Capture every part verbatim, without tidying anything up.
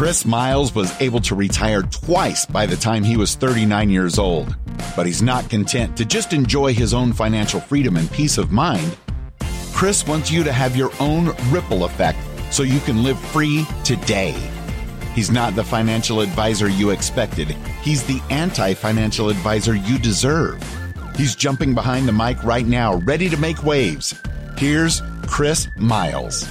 Chris Miles was able to retire twice by the time he was thirty-nine years old, but he's not content to just enjoy his own financial freedom and peace of mind. Chris wants you to have your own ripple effect so you can live free today. He's not the financial advisor you expected. He's the anti-financial advisor you deserve. He's jumping behind the mic right now, ready to make waves. Here's Chris Miles.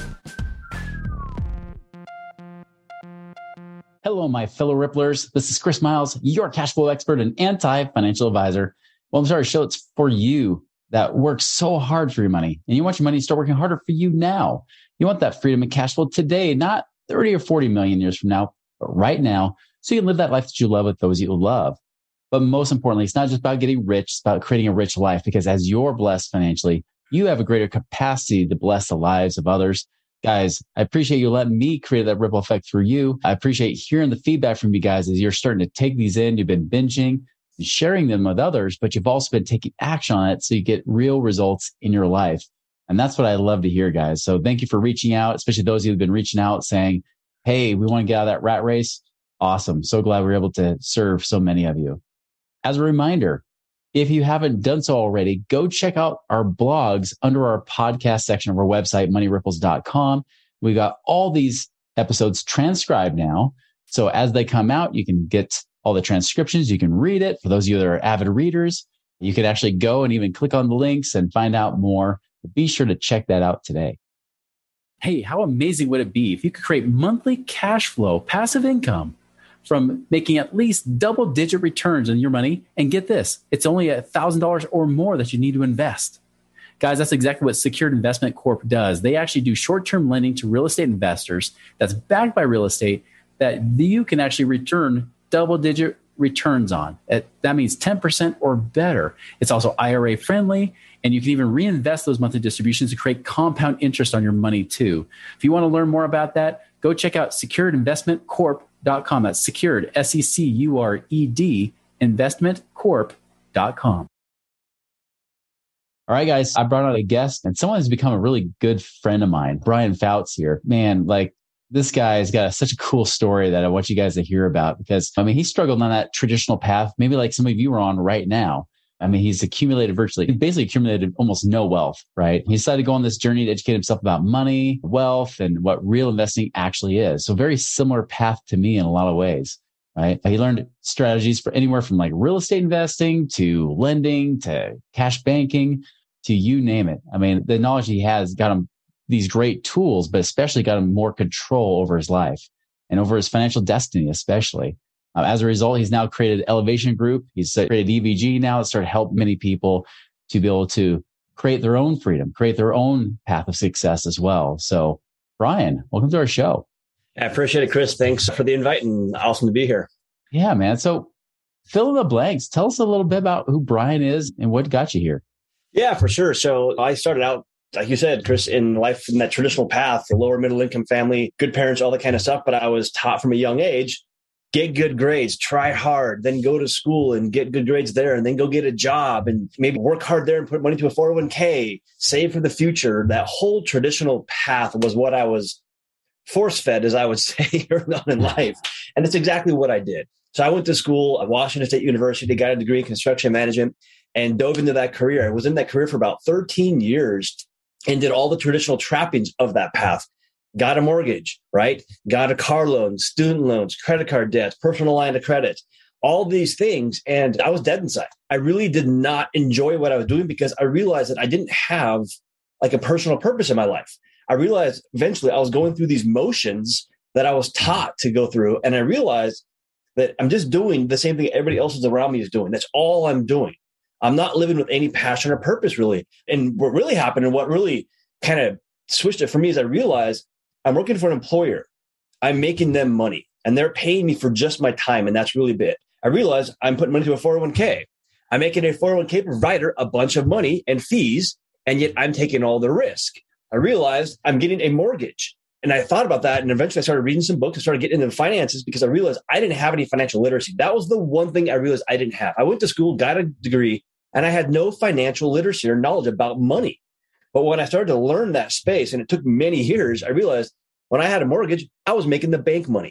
Hello, my fellow Ripplers. This is Chris Miles, your cash flow expert and anti-financial advisor. Well, I'm sorry, show it's for you that works so hard for your money. And you want your money to start working harder for you now. You want that freedom and cash flow today, not thirty or forty million years from now, but right now, so you can live that life that you love with those you love. But most importantly, it's not just about getting rich, it's about creating a rich life, because as you're blessed financially, you have a greater capacity to bless the lives of others. Guys, I appreciate you letting me create that ripple effect for you. I appreciate hearing the feedback from you guys as you're starting to take these in. You've been binging and sharing them with others, but you've also been taking action on it so you get real results in your life. And that's what I love to hear, guys. So thank you for reaching out, especially those of you who've been reaching out saying, hey, we want to get out of that rat race. Awesome. So glad we were able to serve so many of you. As a reminder, if you haven't done so already, go check out our blogs under our podcast section of our website, money ripples dot com. We got all these episodes transcribed now. So as they come out, you can get all the transcriptions. You can read it. For those of you that are avid readers, you could actually go and even click on the links and find out more. Be sure to check that out today. Hey, how amazing would it be if you could create monthly cash flow, passive income from making at least double digit returns on your money? And get this, it's only one thousand dollars or more that you need to invest. Guys, that's exactly what Secured Investment Corp does. They actually do short-term lending to real estate investors that's backed by real estate that you can actually return double digit returns on. That means ten percent or better. It's also I R A friendly, and you can even reinvest those monthly distributions to create compound interest on your money too. If you want to learn more about that, go check out secured investment corp dot com. That's secured, S E C U R E D, investment corp dot com. All right, guys, I brought on a guest and someone who's become a really good friend of mine, Brian Fouts here. Man, like this guy's got a, such a cool story that I want you guys to hear about, because, I mean, he struggled on that traditional path, maybe like some of you are on right now. I mean, he's accumulated virtually, he basically accumulated almost no wealth, right? He decided to go on this journey to educate himself about money, wealth, and what real investing actually is. So very similar path to me in a lot of ways, right? He learned strategies for anywhere from like real estate investing to lending to cash banking to you name it. I mean, the knowledge he has got him these great tools, but especially got him more control over his life and over his financial destiny, especially. Uh, as a result, he's now created Elevation Group. He's created E V G now to start to help many people to be able to create their own freedom, create their own path of success as well. So, Brian, welcome to our show. I appreciate it, Chris. Thanks for the invite and awesome to be here. Yeah, man. So fill in the blanks. Tell us a little bit about who Brian is and what got you here. Yeah, for sure. So I started out, like you said, Chris, in life in that traditional path, the lower middle income family, good parents, all that kind of stuff. But I was taught from a young age, get good grades, try hard, then go to school and get good grades there, and then go get a job and maybe work hard there and put money to a four oh one k, save for the future. That whole traditional path was what I was force-fed, as I would say, early on in life. And that's exactly what I did. So I went to school at Washington State University, got a degree in construction management, and dove into that career. I was in that career for about thirteen years and did all the traditional trappings of that path. Got a mortgage, right? Got a car loan, student loans, credit card debts, personal line of credit, all these things. And I was dead inside. I really did not enjoy what I was doing because I realized that I didn't have like a personal purpose in my life. I realized eventually I was going through these motions that I was taught to go through. And I realized that I'm just doing the same thing everybody else is around me is doing. That's all I'm doing. I'm not living with any passion or purpose, really. And what really happened and what really kind of switched it for me is I realized I'm working for an employer. I'm making them money and they're paying me for just my time. And that's really big. I realized I'm putting money to a four oh one k. I'm making a four oh one k provider a bunch of money and fees, and yet I'm taking all the risk. I realized I'm getting a mortgage. And I thought about that. And eventually I started reading some books and started getting into finances because I realized I didn't have any financial literacy. That was the one thing I realized I didn't have. I went to school, got a degree, and I had no financial literacy or knowledge about money. But when I started to learn that space, and it took many years, I realized when I had a mortgage, I was making the bank money.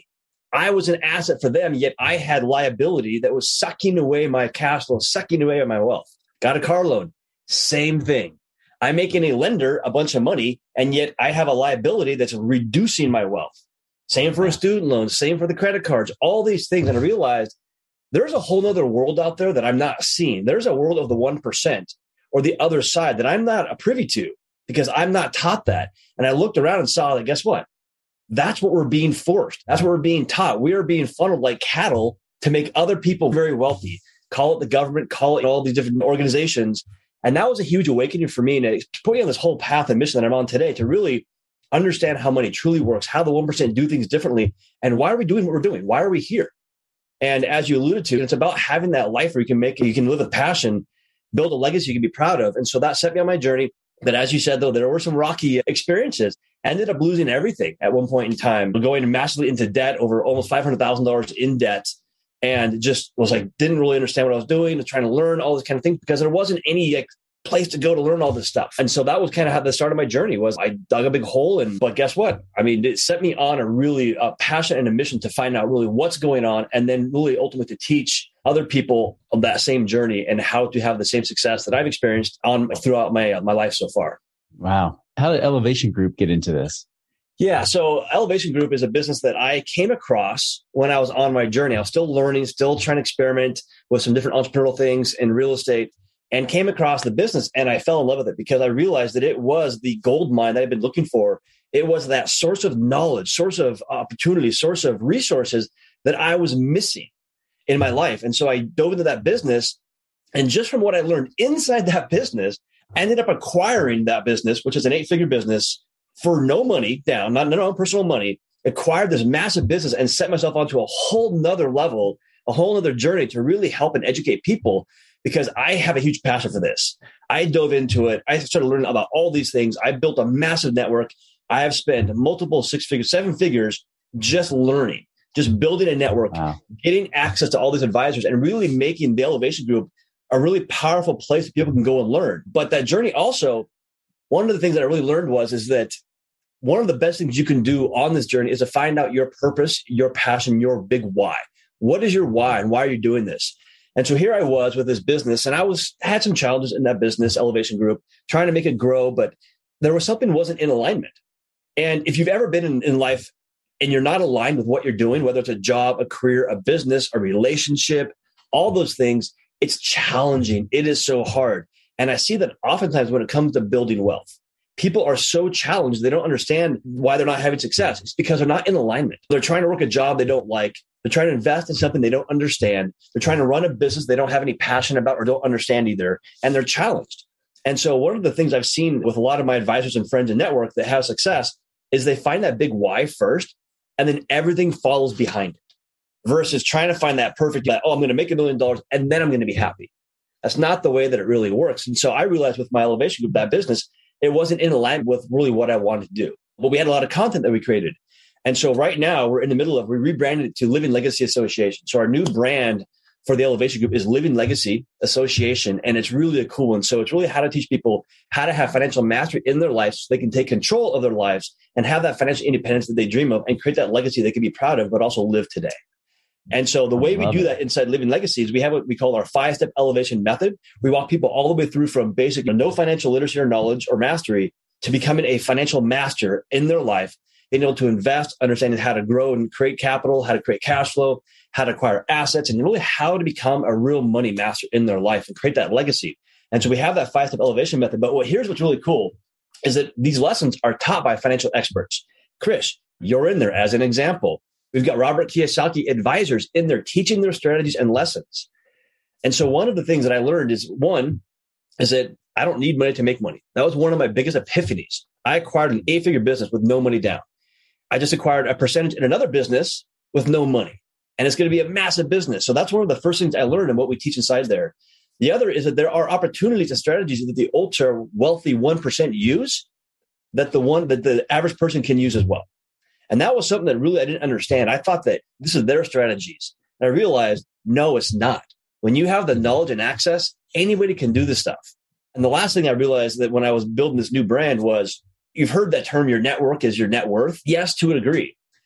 I was an asset for them, yet I had liability that was sucking away my cash flow, sucking away my wealth. Got a car loan, same thing. I'm making a lender a bunch of money, and yet I have a liability that's reducing my wealth. Same for a student loan, same for the credit cards, all these things. And I realized there's a whole other world out there that I'm not seeing. There's a world of the one percent or the other side that I'm not privy to because I'm not taught that. And I looked around and saw that, guess what? That's what we're being forced. That's what we're being taught. We are being funneled like cattle to make other people very wealthy. Call it the government, call it all these different organizations. And that was a huge awakening for me. And it put me on this whole path and mission that I'm on today to really understand how money truly works, how the one percent do things differently, and why are we doing what we're doing? Why are we here? And as you alluded to, it's about having that life where you can make it, you can live with passion, build a legacy you can be proud of. And so that set me on my journey. But as you said, though, there were some rocky experiences. I ended up losing everything at one point in time, going massively into debt, over almost five hundred thousand dollars in debt. And just was like, didn't really understand what I was doing, was trying to learn all this kind of thing because there wasn't any like, place to go to learn all this stuff. And so that was kind of how the start of my journey was. I dug a big hole. And but guess what? I mean, it set me on a really uh, passion and a mission to find out really what's going on, and then really ultimately to teach other people of that same journey and how to have the same success that I've experienced on throughout my uh, my life so far. Wow. How did Elevation Group get into this? Yeah. So Elevation Group is a business that I came across when I was on my journey. I was still learning, still trying to experiment with some different entrepreneurial things in real estate, and came across the business. And I fell in love with it because I realized that it was the gold mine that I've been looking for. It was that source of knowledge, source of opportunity, source of resources that I was missing in my life. And so I dove into that business. And just from what I learned inside that business, I ended up acquiring that business, which is an eight-figure business, for no money down, not no personal money, acquired this massive business and set myself onto a whole nother level, a whole nother journey to really help and educate people because I have a huge passion for this. I dove into it. I started learning about all these things. I built a massive network. I have spent multiple six figures, seven figures just learning, just building a network, wow. Getting access to all these advisors and really making the Elevation Group a really powerful place that people can go and learn. But that journey also, one of the things that I really learned was, is that one of the best things you can do on this journey is to find out your purpose, your passion, your big why. What is your why and why are you doing this? And so here I was with this business, and I was had some challenges in that business, Elevation Group, trying to make it grow, but there was something wasn't in alignment. And if you've ever been in, in life and you're not aligned with what you're doing, whether it's a job, a career, a business, a relationship, all those things, it's challenging. It is so hard. And I see that oftentimes when it comes to building wealth, people are so challenged. They don't understand why they're not having success. It's because they're not in alignment. They're trying to work a job they don't like. They're trying to invest in something they don't understand. They're trying to run a business they don't have any passion about or don't understand either. And they're challenged. And so one of the things I've seen with a lot of my advisors and friends and network that have success is they find that big why first, and then everything follows behind it versus trying to find that perfect, like, oh, I'm going to make a million dollars and then I'm going to be happy. That's not the way that it really works. And so I realized with my Elevation Group, that business, it wasn't in alignment with really what I wanted to do. But we had a lot of content that we created. And so right now we're in the middle of, we rebranded it to Living Legacy Association. So our new brand for the Elevation Group is Living Legacy Association. And it's really a cool one. So it's really how to teach people how to have financial mastery in their lives so they can take control of their lives and have that financial independence that they dream of and create that legacy they can be proud of, but also live today. And so the way we do that inside Living Legacy is we have what we call our five-step elevation method. We walk people all the way through from basic no financial literacy or knowledge or mastery to becoming a financial master in their life, being able to invest, understanding how to grow and create capital, how to create cash flow, how to acquire assets, and really how to become a real money master in their life and create that legacy. And so we have that five-step elevation method. But what here's what's really cool is that these lessons are taught by financial experts. Chris, you're in there as an example. We've got Robert Kiyosaki advisors in there teaching their strategies and lessons. And so one of the things that I learned is, one, is that I don't need money to make money. That was one of my biggest epiphanies. I acquired an eight-figure business with no money down. I just acquired a percentage in another business with no money. And it's going to be a massive business. So that's one of the first things I learned and what we teach inside there. The other is that there are opportunities and strategies that the ultra wealthy one percent use that the one that the average person can use as well. And that was something that really I didn't understand. I thought that this is their strategies. And I realized, no, it's not. When you have the knowledge and access, anybody can do this stuff. And the last thing I realized that when I was building this new brand was, you've heard that term, your network is your net worth. Yes, to a degree.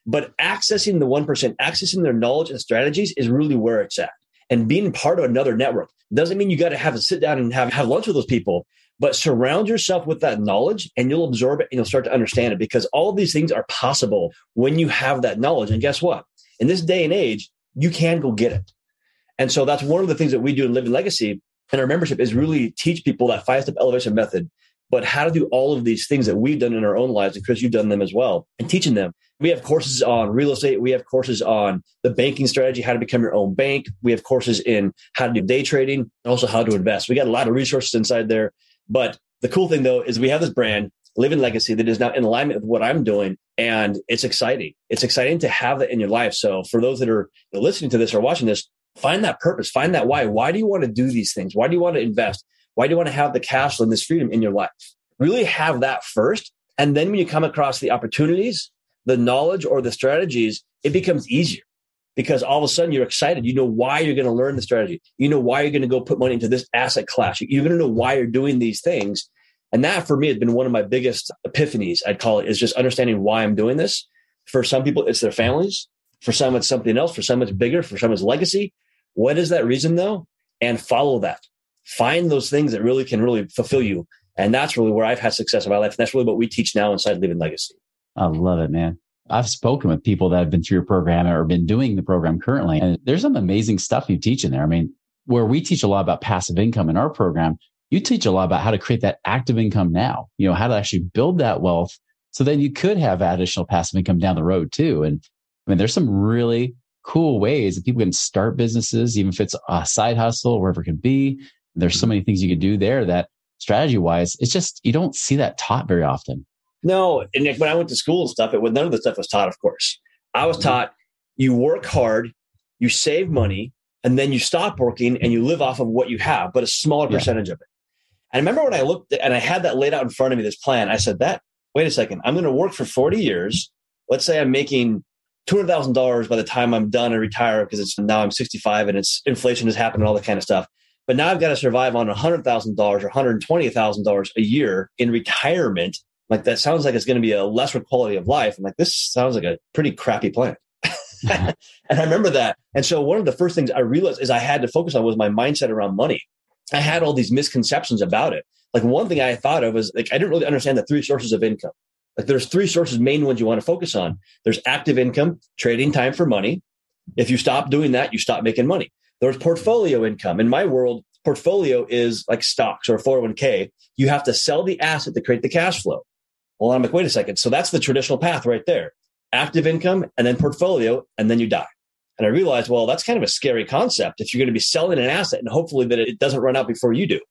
But accessing the one percent, accessing their knowledge and strategies is really where it's at. And being part of another network doesn't mean you got to have to sit down and have, have lunch with those people, but surround yourself with that knowledge and you'll absorb it and you'll start to understand it, because all of these things are possible when you have that knowledge. And guess what? In this day and age, you can go get it. And so that's one of the things that we do in Living Legacy and our membership is really teach people that five-step elevation method, but how to do all of these things that we've done in our own lives. And Chris, you've done them as well, and teaching them. We have courses on real estate. We have courses on the banking strategy, how to become your own bank. We have courses in how to do day trading and also how to invest. We got a lot of resources inside there. But the cool thing, though, is we have this brand, Living Legacy, that is now in alignment with what I'm doing. And it's exciting. It's exciting to have that in your life. So for those that are listening to this or watching this, find that purpose, find that why. Why do you want to do these things? Why do you want to invest? Why do you want to have the cash flow and this freedom in your life? Really have that first. And then when you come across the opportunities, the knowledge or the strategies, it becomes easier because all of a sudden you're excited. You know why you're going to learn the strategy. You know why you're going to go put money into this asset class. You're going to know why you're doing these things. And that for me has been one of my biggest epiphanies, I'd call it, is just understanding why I'm doing this. For some people, it's their families. For some, it's something else. For some, it's bigger. For some, it's legacy. What is that reason though? And follow that. Find those things that really can really fulfill you. And that's really where I've had success in my life. And that's really what we teach now inside Living Legacy. I love it, man. I've spoken with people that have been through your program or been doing the program currently. And there's some amazing stuff you teach in there. I mean, where we teach a lot about passive income in our program, you teach a lot about how to create that active income now, you know, how to actually build that wealth. So then you could have additional passive income down the road too. And I mean, there's some really cool ways that people can start businesses, even if it's a side hustle, wherever it could be. There's so many things you could do there that strategy wise, it's just, you don't see that taught very often. No. And when I went to school and stuff, it was none of the stuff was taught, of course. I was taught you work hard, you save money, and then you stop working and you live off of what you have, but a smaller Yeah. percentage of it. And I remember when I looked at, and I had that laid out in front of me, this plan, I said that, wait a second, I'm going to work for forty years. Let's say I'm making two hundred thousand dollars by the time I'm done and retire, because it's now I'm sixty-five and it's inflation has happened and all that kind of stuff. But now I've got to survive on one hundred thousand dollars or one hundred twenty thousand dollars a year in retirement. Like that sounds like it's going to be a lesser quality of life. I'm like, this sounds like a pretty crappy plan. And I remember that. And so one of the first things I realized is I had to focus on was my mindset around money. I had all these misconceptions about it. Like one thing I thought of was like, I didn't really understand the three sources of income. Like there's three sources, main ones you want to focus on. There's active income, trading time for money. If you stop doing that, you stop making money. There's portfolio income. In my world, portfolio is like stocks or four oh one k. You have to sell the asset to create the cash flow. Well, I'm like, wait a second. So that's the traditional path right there. Active income and then portfolio, and then you die. And I realized, well, that's kind of a scary concept if you're going to be selling an asset and hopefully that it doesn't run out before you do.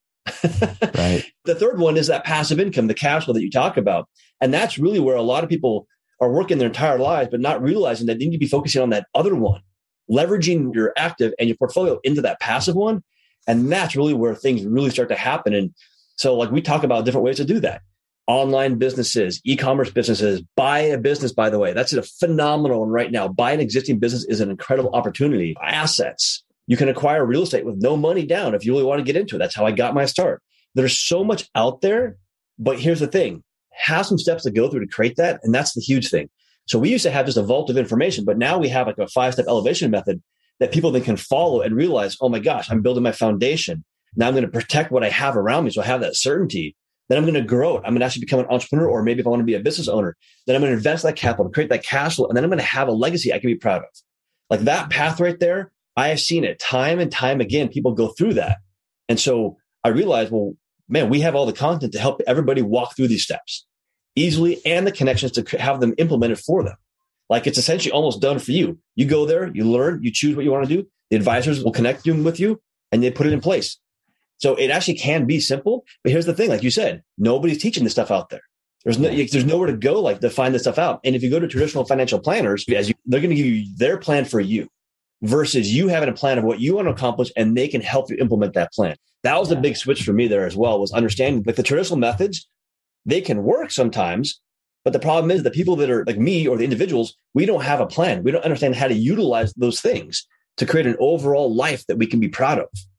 Right. The third one is that passive income, the cash flow that you talk about. And that's really where a lot of people are working their entire lives, but not realizing that they need to be focusing on that other one, leveraging your active and your portfolio into that passive one. And that's really where things really start to happen. And so like we talk about different ways to do that. Online businesses, e-commerce businesses, buy a business, by the way, that's a phenomenal one right now. Buy an existing business is an incredible opportunity. Assets. You can acquire real estate with no money down if you really want to get into it. That's how I got my start. There's so much out there, but here's the thing. Have some steps to go through to create that. And that's the huge thing. So we used to have just a vault of information, but now we have like a five-step elevation method that people then can follow and realize, oh my gosh, I'm building my foundation. Now I'm going to protect what I have around me. So I have that certainty. Then I'm going to grow it. I'm going to actually become an entrepreneur, or maybe if I want to be a business owner, then I'm going to invest that capital, create that cash flow, and then I'm going to have a legacy I can be proud of. Like that path right there, I have seen it time and time again. People go through that. And so I realized, well, man, we have all the content to help everybody walk through these steps easily and the connections to have them implemented for them. Like it's essentially almost done for you. You go there, you learn, you choose what you want to do. The advisors will connect you with you and they put it in place. So it actually can be simple, but here's the thing. Like you said, nobody's teaching this stuff out there. There's no, there's nowhere to go like to find this stuff out. And if you go to traditional financial planners, as you, they're going to give you their plan for you versus you having a plan of what you want to accomplish and they can help you implement that plan. That was the big switch for me there as well, was understanding like the traditional methods, they can work sometimes, but the problem is the people that are like me or the individuals, we don't have a plan. We don't understand how to utilize those things to create an overall life that we can be proud of.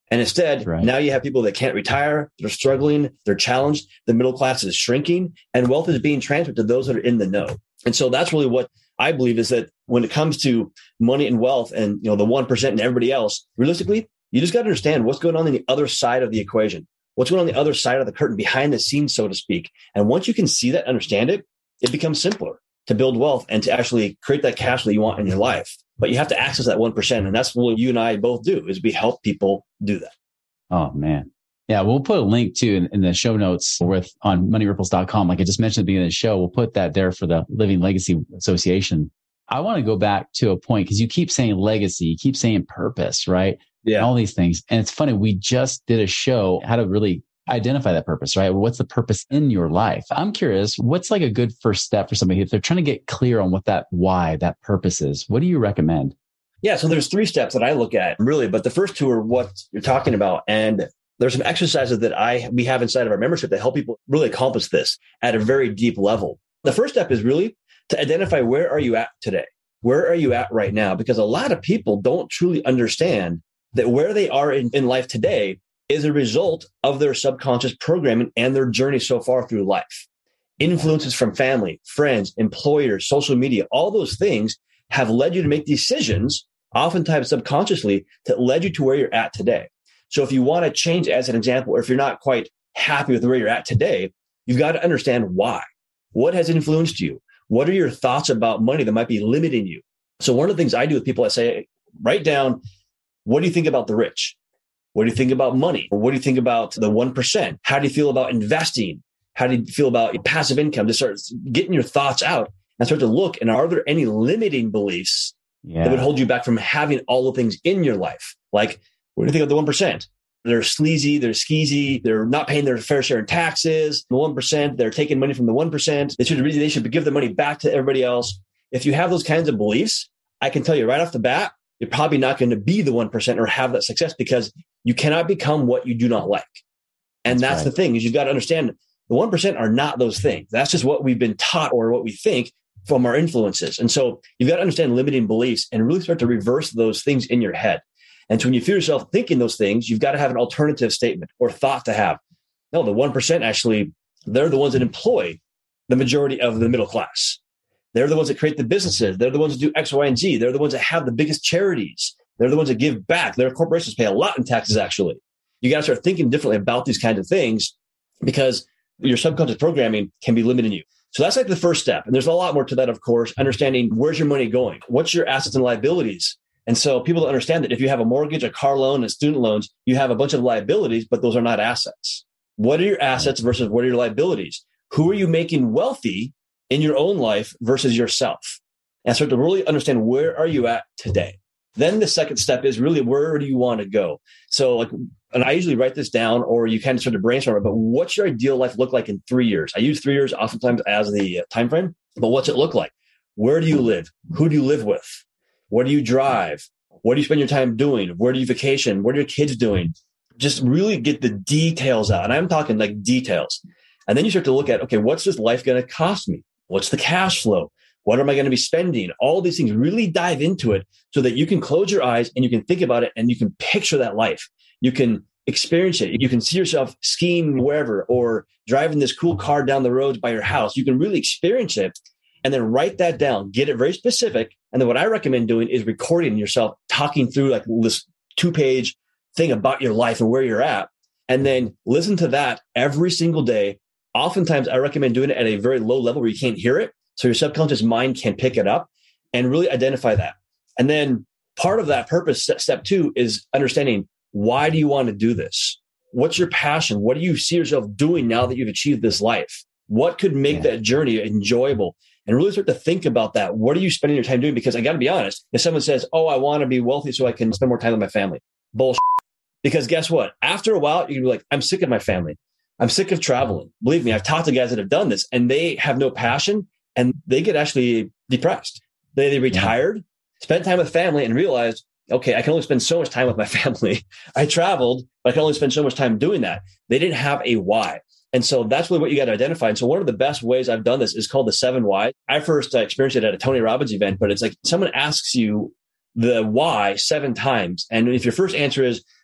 And instead, right. now you have people that can't retire. They're struggling. They're challenged. The middle class is shrinking, and wealth is being transferred to those that are in the know. And so that's really what I believe is that when it comes to money and wealth and, you know, the one percent and everybody else, realistically, you just got to understand what's going on on the other side of the equation, what's going on, on the other side of the curtain, behind the scenes, so to speak. And once you can see that, understand it, it becomes simpler to build wealth and to actually create that cash that you want in your life. But you have to access that one percent. And that's what you and I both do, is we help people do that. Oh, man. Yeah, we'll put a link too in, in the show notes with on money ripples dot com. Like I just mentioned at the beginning of the show, we'll put that there for the Living Legacy Association. I want to go back to a point because you keep saying legacy, you keep saying purpose, right? Yeah. And all these things. And it's funny, we just did a show how to really identify that purpose, right? What's the purpose in your life? I'm curious, what's like a good first step for somebody if they're trying to get clear on what that why, that purpose is? What do you recommend? Yeah. So there's three steps that I look at really, but the first two are what you're talking about. And there's some exercises that I we have inside of our membership that help people really accomplish this at a very deep level. The first step is really to identify, where are you at today? Where are you at right now? Because a lot of people don't truly understand that where they are in, in life today is a result of their subconscious programming and their journey so far through life. Influences from family, friends, employers, social media, all those things have led you to make decisions, oftentimes subconsciously, that led you to where you're at today. So if you want to change, as an example, or if you're not quite happy with where you're at today, you've got to understand why. What has influenced you? What are your thoughts about money that might be limiting you? So one of the things I do with people, I say, write down, what do you think about the rich? What do you think about money? What do you think about the one percent? How do you feel about investing? How do you feel about passive income? Just start getting your thoughts out and start to look, and are there any limiting beliefs yeah. that would hold you back from having all the things in your life? Like, what do you think of the one percent? They're sleazy, they're skeezy, they're not paying their fair share in taxes. The one percent, they're taking money from the one percent. They should, they should give the money back to everybody else. If you have those kinds of beliefs, I can tell you right off the bat, you're probably not going to be the one percent or have that success, because you cannot become what you do not like. And that's, that's right. The thing is, you've got to understand the one percent are not those things. That's just what we've been taught or what we think from our influences. And so you've got to understand limiting beliefs and really start to reverse those things in your head. And so when you feel yourself thinking those things, you've got to have an alternative statement or thought to have. No, the one percent actually, they're the ones that employ the majority of the middle class. They're the ones that create the businesses. They're the ones that do X, Y, and Z. They're the ones that have the biggest charities. They're the ones that give back. Their corporations pay a lot in taxes, actually. You got to start thinking differently about these kinds of things, because your subconscious programming can be limiting you. So that's like the first step. And there's a lot more to that, of course, understanding where's your money going? What's your assets and liabilities? And so people don't understand that if you have a mortgage, a car loan, and student loans, you have a bunch of liabilities, but those are not assets. What are your assets versus what are your liabilities? Who are you making wealthy in your own life versus yourself? And start to really understand, where are you at today? Then the second step is really, where do you want to go? So like, and I usually write this down, or you kind of sort of brainstorm it, but what's your ideal life look like in three years? I use three years oftentimes as the time frame, but what's it look like? Where do you live? Who do you live with? What do you drive? What do you spend your time doing? Where do you vacation? What are your kids doing? Just really get the details out. And I'm talking like details. And then you start to look at, okay, what's this life going to cost me? What's the cash flow? What am I going to be spending? All these things, really dive into it so that you can close your eyes and you can think about it and you can picture that life. You can experience it. You can see yourself skiing wherever, or driving this cool car down the road by your house. You can really experience it and then write that down, get it very specific. And then what I recommend doing is recording yourself talking through like this two page thing about your life and where you're at. And then listen to that every single day. Oftentimes I recommend doing it at a very low level where you can't hear it, so your subconscious mind can pick it up and really identify that. And then part of that purpose, step two, is understanding, why do you want to do this? What's your passion? What do you see yourself doing now that you've achieved this life? What could make yeah. that journey enjoyable? And really start to think about that. What are you spending your time doing? Because I got to be honest, if someone says, oh, I want to be wealthy so I can spend more time with my family, bullshit. Because guess what? After a while, you're going to be like, I'm sick of my family. I'm sick of traveling. Believe me, I've talked to guys that have done this and they have no passion and they get actually depressed. They, they retired, yeah. spent time with family and realized, okay, I can only spend so much time with my family. I traveled, but I can only spend so much time doing that. They didn't have a why. And so that's really what you got to identify. And so one of the best ways I've done this is called the seven why. I first uh, experienced it at a Tony Robbins event, but it's like someone asks you the why seven times. And if your first answer is,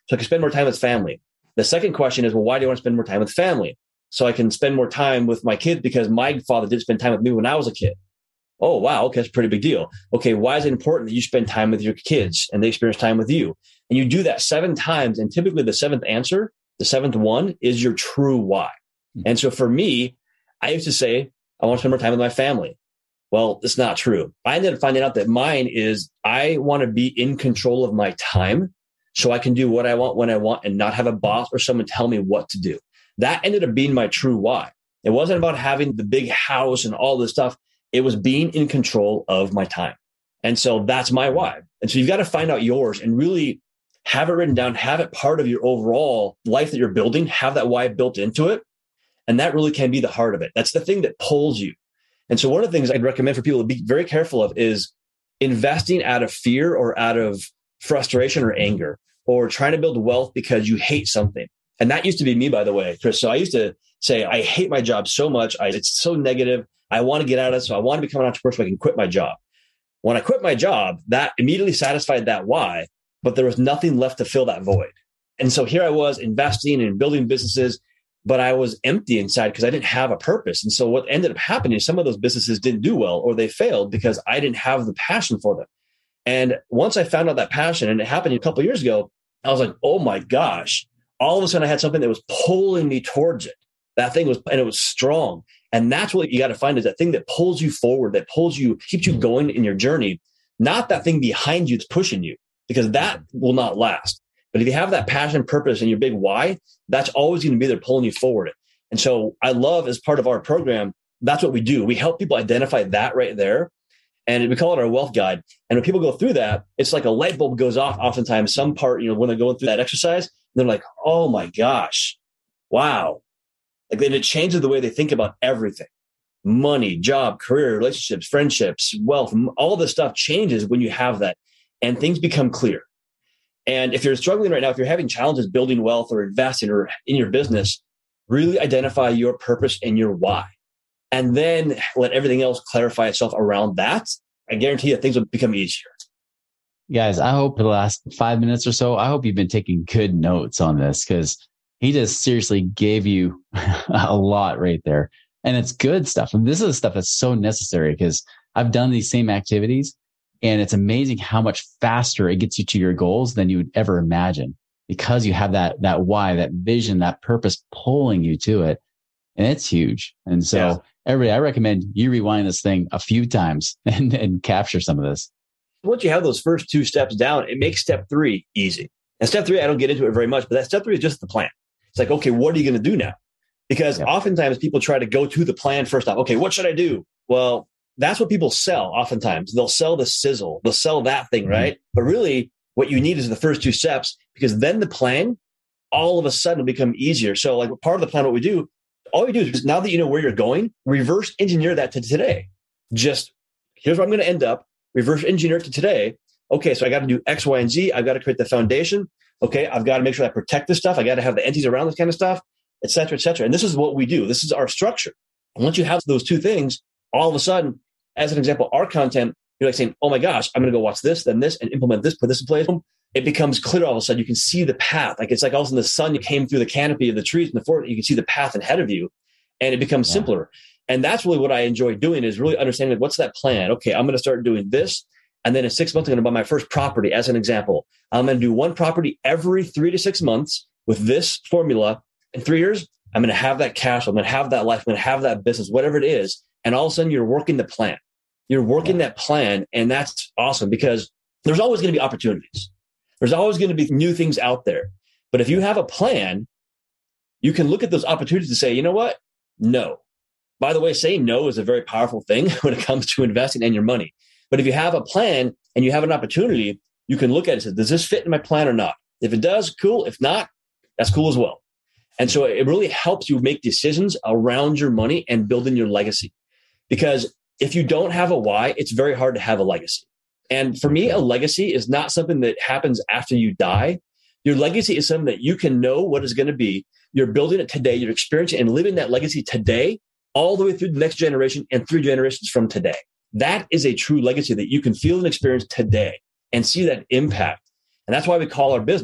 so I can spend more time with family. The second question is, well, why do you want to spend more time with family? So I can spend more time with my kids because my father did spend time with me when I was a kid. Oh, wow. Okay. That's a pretty big deal. Okay. Why is it important that you spend time with your kids and they experience time with you? And you do that seven times. And typically the seventh answer, the seventh one is your true why. Mm-hmm. And so for me, I used to say, I want to spend more time with my family. Well, it's not true. I ended up finding out that mine is I want to be in control of my time so I can do what I want when I want and not have a boss or someone tell me what to do. That ended up being my true why. It wasn't about having the big house and all this stuff. It was being in control of my time. And so that's my why. And so you've got to find out yours and really have it written down, have it part of your overall life that you're building, have that why built into it. And that really can be the heart of it. That's the thing that pulls you. And so one of the things I'd recommend for people to be very careful of is investing out of fear or out of frustration or anger, or trying to build wealth because you hate something. And that used to be me, by the way, Chris. So I used to say, I hate my job so much. I, it's so negative. I want to get out of it. So I want to become an entrepreneur so I can quit my job. When I quit my job, that immediately satisfied that why, but there was nothing left to fill that void. And so here I was investing and building businesses, but I was empty inside because I didn't have a purpose. And so what ended up happening is some of those businesses didn't do well or they failed because I didn't have the passion for them. And once I found out that passion, and it happened a couple of years ago, I was like, oh my gosh, all of a sudden I had something that was pulling me towards it. That thing was, and it was strong. And that's what you got to find is that thing that pulls you forward, that pulls you, keeps you going in your journey, not that thing behind you that's pushing you, because that will not last. But if you have that passion, purpose, and your big why, that's always going to be there pulling you forward. And so I love, as part of our program, that's what we do. We help people identify that right there. And we call it our wealth guide. And when people go through that, it's like a light bulb goes off oftentimes, some part, you know, when they're going through that exercise, they're like, oh my gosh, wow. Like then it changes the way they think about everything. Money, job, career, relationships, friendships, wealth, all this stuff changes when you have that and things become clear. And if you're struggling right now, if you're having challenges building wealth or investing or in your business, really identify your purpose and your why. And then let everything else clarify itself around that. I guarantee you things will become easier. Guys, I hope for the last five minutes or so, I hope you've been taking good notes on this because he just seriously gave you a lot right there. And it's good stuff. And this is the stuff that's so necessary because I've done these same activities and it's amazing how much faster it gets you to your goals than you would ever imagine because you have that, that why, that vision, that purpose pulling you to it. And it's huge. And so yeah. Everybody, I recommend you rewind this thing a few times and, and capture some of this. Once you have those first two steps down, it makes step three easy. And step three, I don't get into it very much, but that step three is just the plan. It's like, okay, what are you going to do now? Because yep. Oftentimes people try to go to the plan first off. Okay, what should I do? Well, that's what people sell. Oftentimes they'll sell the sizzle. They'll sell that thing, right? Mm-hmm. But really what you need is the first two steps because then the plan all of a sudden will become easier. So like part of the plan, what we do, all we do is now that you know where you're going, reverse engineer that to today. Just here's where I'm going to end up. Reverse engineer it to today. Okay, so I got to do X, Y, and Z. I've got to create the foundation. Okay, I've got to make sure I protect this stuff. I got to have the entities around this kind of stuff, et cetera, et cetera. And this is what we do. This is our structure. And once you have those two things, all of a sudden, as an example, our content, you're like saying, oh my gosh, I'm going to go watch this, then this, and implement this, put this in place. It becomes clear all of a sudden. You can see the path. Like it's like all of a sudden the sun came through the canopy of the trees in the forest. You can see the path ahead of you and it becomes yeah. simpler. And that's really what I enjoy doing is really understanding what's that plan. Okay, I'm going to start doing this. And then in six months, I'm going to buy my first property as an example. I'm going to do one property every three to six months with this formula. In three years, I'm going to have that cash. I'm going to have that life. I'm going to have that business, whatever it is. And all of a sudden you're working the plan. You're working yeah. that plan. And that's awesome because there's always going to be opportunities. There's always going to be new things out there. But if you have a plan, you can look at those opportunities and say, you know what? No. By the way, saying no is a very powerful thing when it comes to investing and your money. But if you have a plan and you have an opportunity, you can look at it and say, does this fit in my plan or not? If it does, cool. If not, that's cool as well. And so it really helps you make decisions around your money and building your legacy. Because if you don't have a why, it's very hard to have a legacy. And for me, a legacy is not something that happens after you die. Your legacy is something that you can know what it's going to be. You're building it today. You're experiencing and living that legacy today, all the way through the next generation and three generations from today. That is a true legacy that you can feel and experience today and see that impact. And that's why we call our business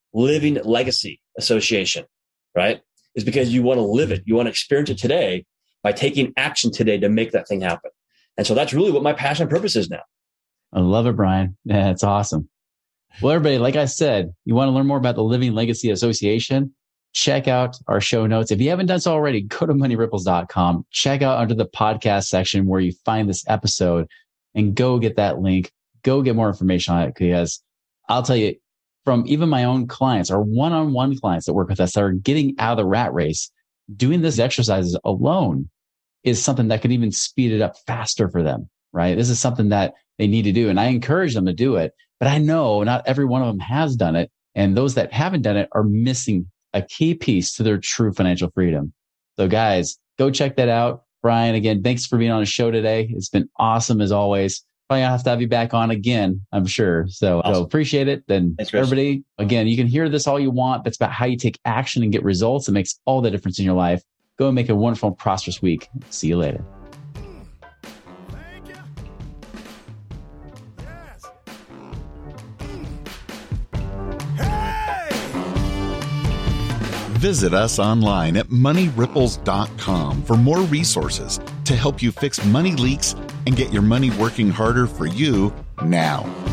Living Legacy Association, right? Is because you want to live it. You want to experience it today by taking action today to make that thing happen. And so that's really what my passion and purpose is now. I love it, Brian. Yeah, it's awesome. Well, everybody, like I said, you want to learn more about the Living Legacy Association, check out our show notes. If you haven't done so already, go to money ripples dot com, check out under the podcast section where you find this episode and go get that link. Go get more information on it, because I'll tell you, from even my own clients, our one-on-one clients that work with us that are getting out of the rat race, doing this exercises alone is something that could even speed it up faster for them, right? This is something that they need to do. And I encourage them to do it, but I know not every one of them has done it. And those that haven't done it are missing a key piece to their true financial freedom. So guys, go check that out. Brian, again, thanks for being on the show today. It's been awesome as always. Probably gonna have to have you back on again, I'm sure. So, awesome. So appreciate it. Then Thanks, everybody, again, you can hear this all you want, but it's about how you take action and get results. It makes all the difference in your life. Go and make a wonderful and prosperous week. See you later. Visit us online at money ripples dot com for more resources to help you fix money leaks and get your money working harder for you now.